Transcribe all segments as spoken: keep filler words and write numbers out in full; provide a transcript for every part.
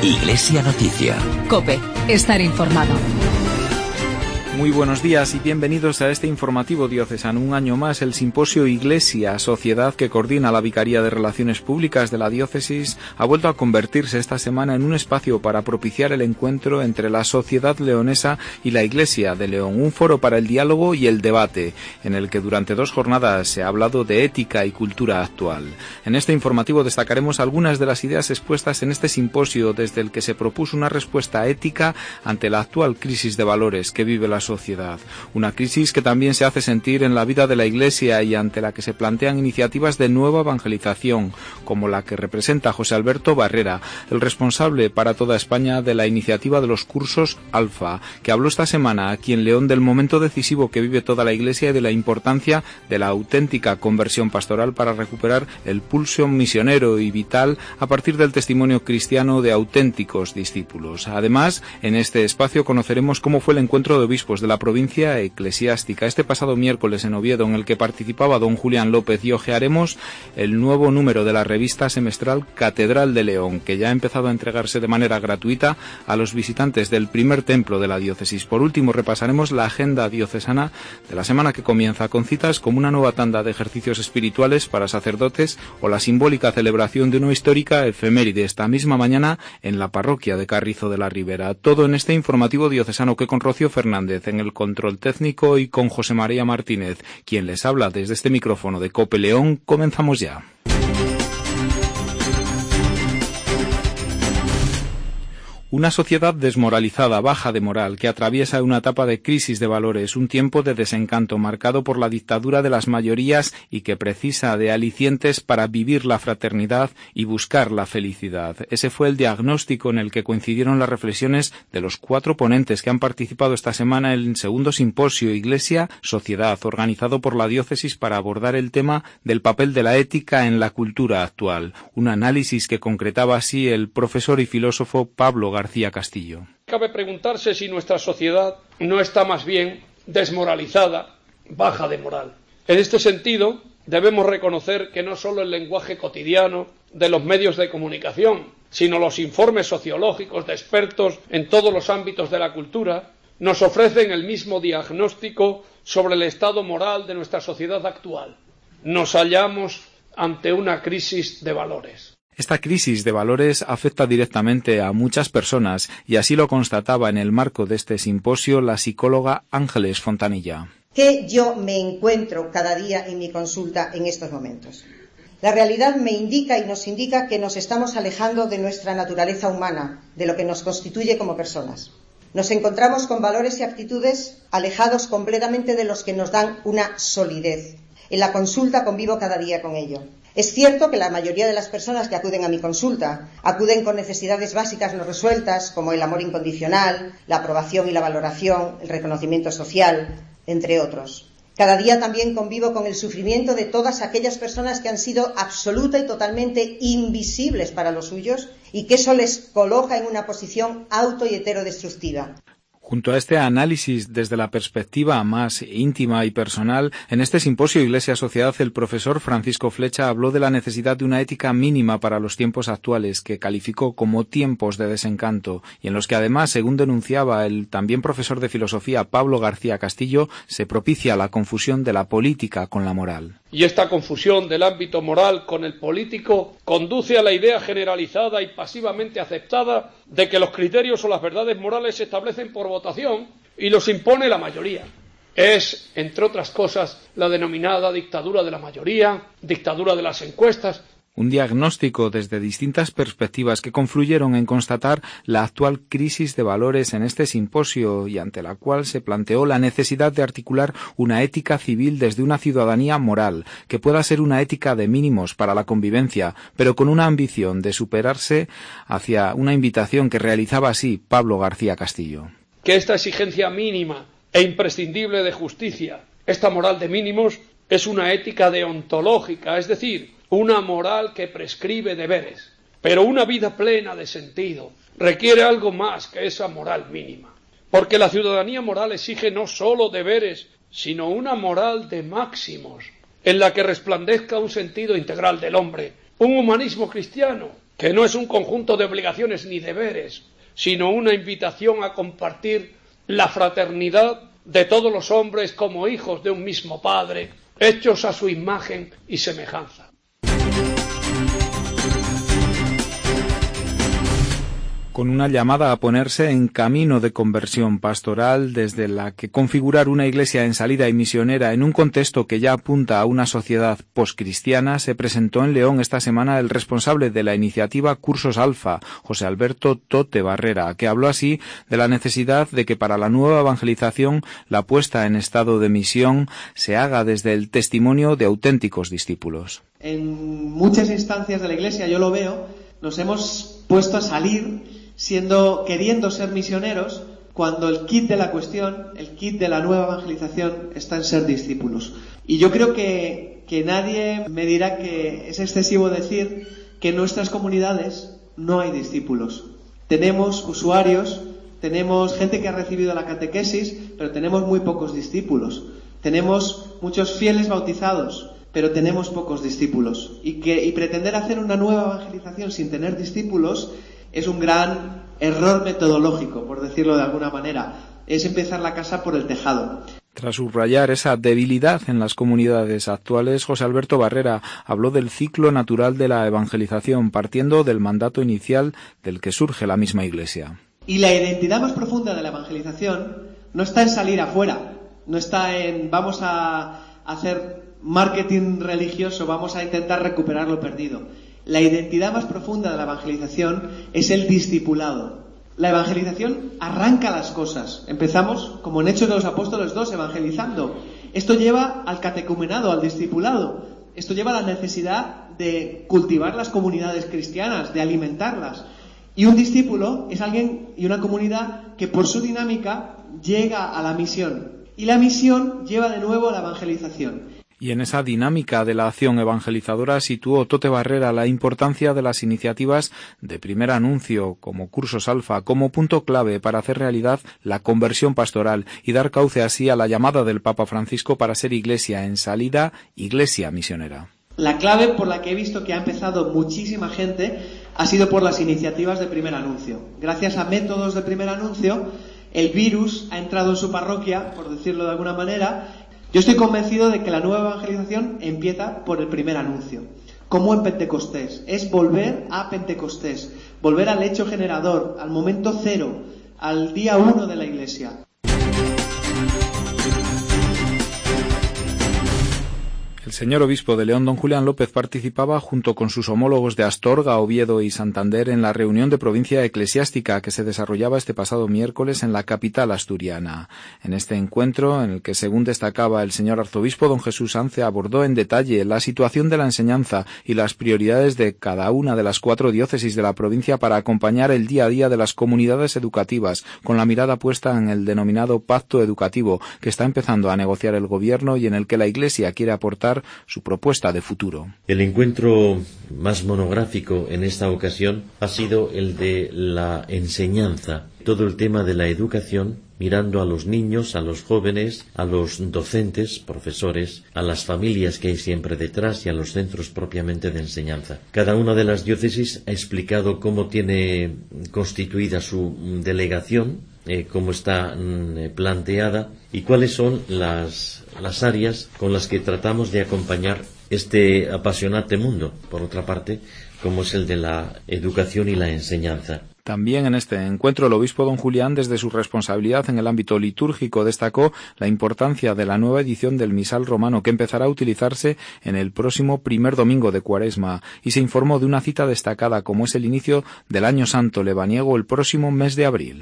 Iglesia Noticia. COPE. Estar informado. Muy buenos días y bienvenidos a este informativo diocesano. Un año más, el simposio Iglesia, sociedad que coordina la Vicaría de Relaciones Públicas de la diócesis, ha vuelto a convertirse esta semana en un espacio para propiciar el encuentro entre la sociedad leonesa y la Iglesia de León, un foro para el diálogo y el debate, en el que durante dos jornadas se ha hablado de ética y cultura actual. En este informativo destacaremos algunas de las ideas expuestas en este simposio, desde el que se propuso una respuesta ética ante la actual crisis de valores que vive la sociedad. Una crisis que también se hace sentir en la vida de la Iglesia y ante la que se plantean iniciativas de nueva evangelización, como la que representa José Alberto Barrera, el responsable para toda España de la iniciativa de los cursos Alfa, que habló esta semana aquí en León del momento decisivo que vive toda la Iglesia y de la importancia de la auténtica conversión pastoral para recuperar el pulso misionero y vital a partir del testimonio cristiano de auténticos discípulos. Además, en este espacio conoceremos cómo fue el encuentro de obispos de la provincia eclesiástica este pasado miércoles en Oviedo, en el que participaba don Julián López, y hojearemos el nuevo número de la revista semestral Catedral de León, que ya ha empezado a entregarse de manera gratuita a los visitantes del primer templo de la diócesis. Por último, repasaremos la agenda diocesana de la semana que comienza, con citas como una nueva tanda de ejercicios espirituales para sacerdotes o la simbólica celebración de una histórica efeméride esta misma mañana en la parroquia de Carrizo de la Ribera. Todo en este informativo diocesano, que con Rocío Fernández en el control técnico y con José María Martínez, quien les habla desde este micrófono de COPE León, comenzamos ya. Una sociedad desmoralizada, baja de moral, que atraviesa una etapa de crisis de valores, un tiempo de desencanto marcado por la dictadura de las mayorías y que precisa de alicientes para vivir la fraternidad y buscar la felicidad. Ese fue el diagnóstico en el que coincidieron las reflexiones de los cuatro ponentes que han participado esta semana en el segundo simposio Iglesia, Sociedad, organizado por la diócesis para abordar el tema del papel de la ética en la cultura actual. Un análisis que concretaba así el profesor y filósofo Pablo García Castillo. Cabe preguntarse si nuestra sociedad no está más bien desmoralizada, baja de moral. En este sentido, debemos reconocer que no solo el lenguaje cotidiano de los medios de comunicación, sino los informes sociológicos de expertos en todos los ámbitos de la cultura, nos ofrecen el mismo diagnóstico sobre el estado moral de nuestra sociedad actual. Nos hallamos ante una crisis de valores. Esta crisis de valores afecta directamente a muchas personas y así lo constataba en el marco de este simposio la psicóloga Ángeles Fontanilla. ¿Qué yo me encuentro cada día en mi consulta en estos momentos? La realidad me indica y nos indica que nos estamos alejando de nuestra naturaleza humana, de lo que nos constituye como personas. Nos encontramos con valores y actitudes alejados completamente de los que nos dan una solidez. En la consulta convivo cada día con ello. Es cierto que la mayoría de las personas que acuden a mi consulta acuden con necesidades básicas no resueltas, como el amor incondicional, la aprobación y la valoración, el reconocimiento social, entre otros. Cada día también convivo con el sufrimiento de todas aquellas personas que han sido absoluta y totalmente invisibles para los suyos y que eso les coloca en una posición auto y heterodestructiva. Junto a este análisis desde la perspectiva más íntima y personal, en este simposio Iglesia-Sociedad el profesor Francisco Flecha habló de la necesidad de una ética mínima para los tiempos actuales, que calificó como tiempos de desencanto, y en los que además, según denunciaba el también profesor de filosofía Pablo García Castillo, se propicia la confusión de la política con la moral. Y esta confusión del ámbito moral con el político conduce a la idea generalizada y pasivamente aceptada de que los criterios o las verdades morales se establecen por votación y los impone la mayoría. Es, entre otras cosas, la denominada dictadura de la mayoría, dictadura de las encuestas. Un diagnóstico desde distintas perspectivas que confluyeron en constatar la actual crisis de valores en este simposio y ante la cual se planteó la necesidad de articular una ética civil desde una ciudadanía moral, que pueda ser una ética de mínimos para la convivencia, pero con una ambición de superarse hacia una invitación que realizaba así Pablo García Castillo. Que esta exigencia mínima e imprescindible de justicia, esta moral de mínimos, es una ética deontológica, es decir, una moral que prescribe deberes, pero una vida plena de sentido requiere algo más que esa moral mínima, porque la ciudadanía moral exige no solo deberes, sino una moral de máximos, en la que resplandezca un sentido integral del hombre, un humanismo cristiano que no es un conjunto de obligaciones ni deberes, sino una invitación a compartir la fraternidad de todos los hombres como hijos de un mismo Padre, hechos a su imagen y semejanza. Con una llamada a ponerse en camino de conversión pastoral desde la que configurar una iglesia en salida y misionera en un contexto que ya apunta a una sociedad poscristiana, se presentó en León esta semana el responsable de la iniciativa Cursos Alfa, José Alberto Tote Barrera, que habló así de la necesidad de que para la nueva evangelización la puesta en estado de misión se haga desde el testimonio de auténticos discípulos. En muchas instancias de la iglesia, yo lo veo, nos hemos puesto a salir siendo, queriendo ser misioneros, cuando el kit de la cuestión, el kit de la nueva evangelización está en ser discípulos. Y yo creo que, que nadie me dirá que es excesivo decir que en nuestras comunidades no hay discípulos. Tenemos usuarios, tenemos gente que ha recibido la catequesis, pero tenemos muy pocos discípulos. Tenemos muchos fieles bautizados, pero tenemos pocos discípulos. Y, que, y pretender hacer una nueva evangelización sin tener discípulos es un gran error metodológico, por decirlo de alguna manera. Es empezar la casa por el tejado. Tras subrayar esa debilidad en las comunidades actuales, José Alberto Barrera habló del ciclo natural de la evangelización, partiendo del mandato inicial del que surge la misma Iglesia. Y la identidad más profunda de la evangelización no está en salir afuera, no está en vamos a hacer marketing religioso, vamos a intentar recuperar lo perdido. La identidad más profunda de la evangelización es el discipulado. La evangelización arranca las cosas. Empezamos, como en Hechos de los Apóstoles dos, evangelizando. Esto lleva al catecumenado, al discipulado. Esto lleva a la necesidad de cultivar las comunidades cristianas, de alimentarlas. Y un discípulo es alguien y una comunidad que por su dinámica llega a la misión. Y la misión lleva de nuevo a la evangelización. Y en esa dinámica de la acción evangelizadora situó Tote Barrera la importancia de las iniciativas de primer anuncio, como Cursos Alfa, como punto clave para hacer realidad la conversión pastoral y dar cauce así a la llamada del Papa Francisco para ser iglesia en salida, iglesia misionera. La clave por la que he visto que ha empezado muchísima gente ha sido por las iniciativas de primer anuncio. Gracias a métodos de primer anuncio, el virus ha entrado en su parroquia, por decirlo de alguna manera. Yo estoy convencido de que la nueva evangelización empieza por el primer anuncio, como en Pentecostés. Es volver a Pentecostés, volver al hecho generador, al momento cero, al día uno de la Iglesia. El señor obispo de León, don Julián López, participaba junto con sus homólogos de Astorga, Oviedo y Santander en la reunión de provincia eclesiástica que se desarrollaba este pasado miércoles en la capital asturiana. En este encuentro, en el que según destacaba el señor arzobispo don Jesús Ance, abordó en detalle la situación de la enseñanza y las prioridades de cada una de las cuatro diócesis de la provincia para acompañar el día a día de las comunidades educativas, con la mirada puesta en el denominado pacto educativo que está empezando a negociar el gobierno y en el que la Iglesia quiere aportar su propuesta de futuro. El encuentro más monográfico en esta ocasión ha sido el de la enseñanza, todo el tema de la educación, mirando a los niños, a los jóvenes, a los docentes, profesores, a las familias que hay siempre detrás y a los centros propiamente de enseñanza. Cada una de las diócesis ha explicado cómo tiene constituida su delegación, eh, cómo está mm, planteada y cuáles son las, las áreas con las que tratamos de acompañar este apasionante mundo, por otra parte, como es el de la educación y la enseñanza. También en este encuentro el obispo don Julián, desde su responsabilidad en el ámbito litúrgico, destacó la importancia de la nueva edición del misal romano que empezará a utilizarse en el próximo primer domingo de Cuaresma y se informó de una cita destacada como es el inicio del Año Santo lebaniego el próximo mes de abril.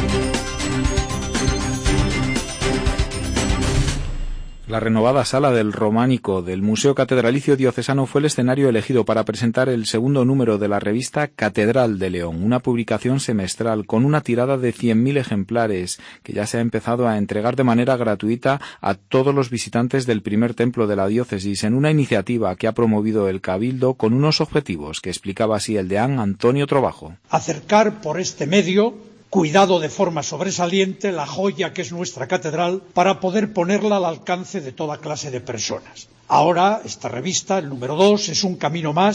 La renovada sala del Románico del Museo Catedralicio Diocesano fue el escenario elegido para presentar el segundo número de la revista Catedral de León, una publicación semestral con una tirada de cien mil ejemplares que ya se ha empezado a entregar de manera gratuita a todos los visitantes del primer templo de la diócesis en una iniciativa que ha promovido el Cabildo con unos objetivos que explicaba así el deán Antonio Trobajo. Acercar por este medio cuidado de forma sobresaliente la joya que es nuestra catedral para poder ponerla al alcance de toda clase de personas. Ahora, esta revista, el número dos, es un camino más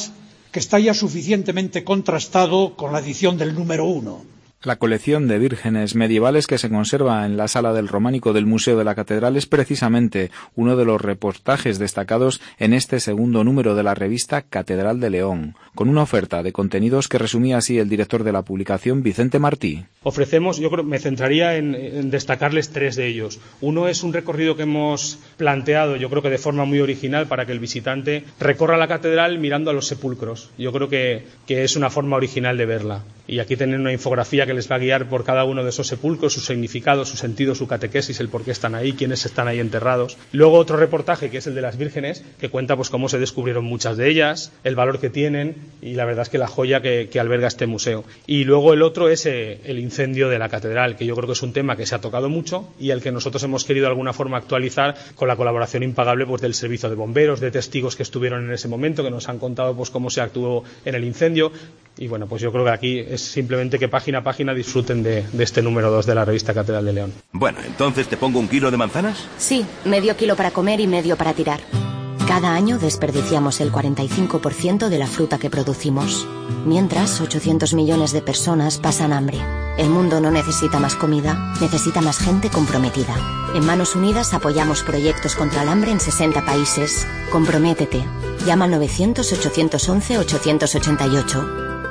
que está ya suficientemente contrastado con la edición del número uno. La colección de vírgenes medievales que se conserva en la sala del Románico del Museo de la Catedral es precisamente uno de los reportajes destacados en este segundo número de la revista Catedral de León, con una oferta de contenidos que resumía así el director de la publicación, Vicente Martí. Ofrecemos, yo creo, me centraría en, en destacarles tres de ellos. Uno es un recorrido que hemos planteado, yo creo que de forma muy original, para que el visitante recorra la catedral mirando a los sepulcros. Yo creo que, que es una forma original de verla. Y aquí tienen una infografía que les va a guiar por cada uno de esos sepulcros, su significado, su sentido, su catequesis, el por qué están ahí, quiénes están ahí enterrados. Luego otro reportaje que es el de las vírgenes, que cuenta pues cómo se descubrieron muchas de ellas, el valor que tienen y la verdad es que la joya que, que alberga este museo. Y luego el otro es eh, el incendio de la catedral, que yo creo que es un tema que se ha tocado mucho y al que nosotros hemos querido de alguna forma actualizar con la colaboración impagable pues del servicio de bomberos, de testigos que estuvieron en ese momento, que nos han contado pues cómo se actuó en el incendio. Y bueno, pues yo creo que aquí es simplemente que página a página disfruten de, de este número dos de la revista Catedral de León. Bueno, entonces ¿te pongo un kilo de manzanas? Sí, medio kilo para comer y medio para tirar. Cada año desperdiciamos el cuarenta y cinco por ciento de la fruta que producimos. Mientras, ochocientos millones de personas pasan hambre. El mundo no necesita más comida, necesita más gente comprometida. En Manos Unidas apoyamos proyectos contra el hambre en sesenta países. Comprométete. Llama al novecientos, ochocientos once, ochocientos ochenta y ocho.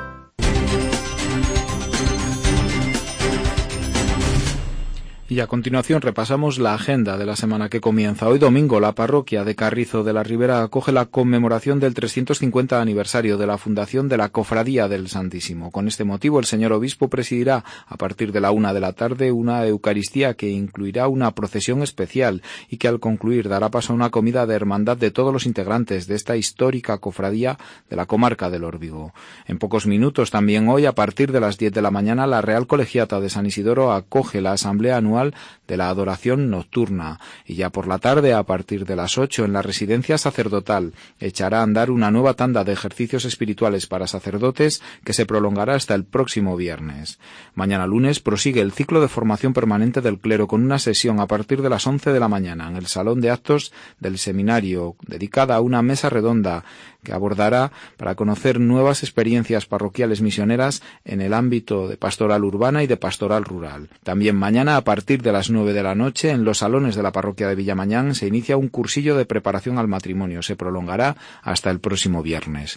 Y a continuación repasamos la agenda de la semana que comienza. Hoy domingo la parroquia de Carrizo de la Ribera acoge la conmemoración del trescientos cincuenta aniversario de la fundación de la Cofradía del Santísimo. Con este motivo el señor obispo presidirá a partir de la una de la tarde una Eucaristía que incluirá una procesión especial y que al concluir dará paso a una comida de hermandad de todos los integrantes de esta histórica cofradía de la comarca del Órbigo. En pocos minutos también hoy a partir de las diez de la mañana la Real Colegiata de San Isidoro acoge la asamblea anual de la adoración nocturna y ya por la tarde a partir de las ocho en la residencia sacerdotal echará a andar una nueva tanda de ejercicios espirituales para sacerdotes que se prolongará hasta el próximo viernes. Mañana lunes prosigue el ciclo de formación permanente del clero con una sesión a partir de las once de la mañana en el salón de actos del seminario dedicada a una mesa redonda que abordará para conocer nuevas experiencias parroquiales misioneras en el ámbito de pastoral urbana y de pastoral rural. También mañana a partir de las nueve de la noche en los salones de la parroquia de Villamañán se inicia un cursillo de preparación al matrimonio. Se prolongará hasta el próximo viernes.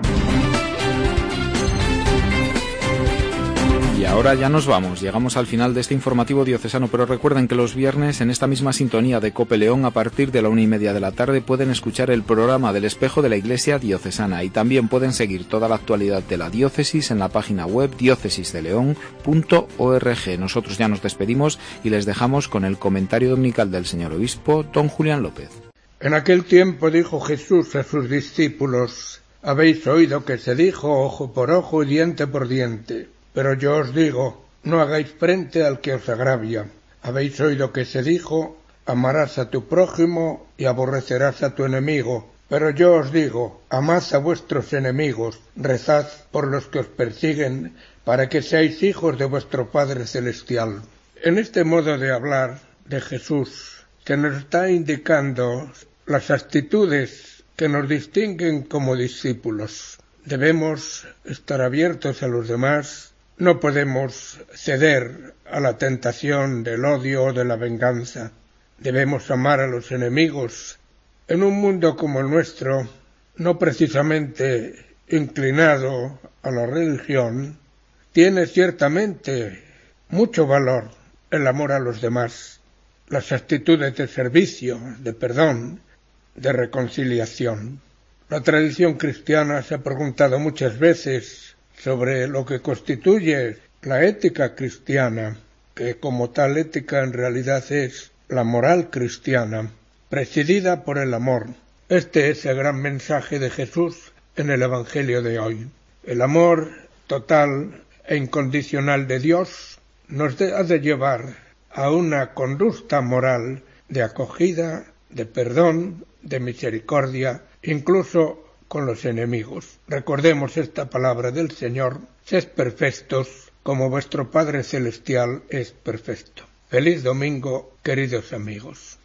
Y ahora ya nos vamos, llegamos al final de este informativo diocesano, pero recuerden que los viernes en esta misma sintonía de Cope León a partir de la una y media de la tarde pueden escuchar el programa del Espejo de la Iglesia Diocesana y también pueden seguir toda la actualidad de la diócesis en la página web diócesis de león punto org. Nosotros ya nos despedimos y les dejamos con el comentario dominical del señor obispo don Julián López. En aquel tiempo dijo Jesús a sus discípulos: habéis oído que se dijo ojo por ojo y diente por diente. Pero yo os digo, no hagáis frente al que os agravia. Habéis oído que se dijo, amarás a tu prójimo y aborrecerás a tu enemigo. Pero yo os digo, amad a vuestros enemigos, rezad por los que os persiguen, para que seáis hijos de vuestro Padre Celestial. En este modo de hablar de Jesús, que nos está indicando las actitudes que nos distinguen como discípulos. Debemos estar abiertos a los demás. No podemos ceder a la tentación del odio o de la venganza. Debemos amar a los enemigos. En un mundo como el nuestro, no precisamente inclinado a la religión, tiene ciertamente mucho valor el amor a los demás, las actitudes de servicio, de perdón, de reconciliación. La tradición cristiana se ha preguntado muchas veces sobre lo que constituye la ética cristiana, que como tal ética en realidad es la moral cristiana, presidida por el amor. Este es el gran mensaje de Jesús en el Evangelio de hoy. El amor total e incondicional de Dios nos ha de llevar a una conducta moral de acogida, de perdón, de misericordia, incluso con los enemigos. Recordemos esta palabra del Señor: sed perfectos como vuestro Padre Celestial es perfecto. Feliz domingo, queridos amigos.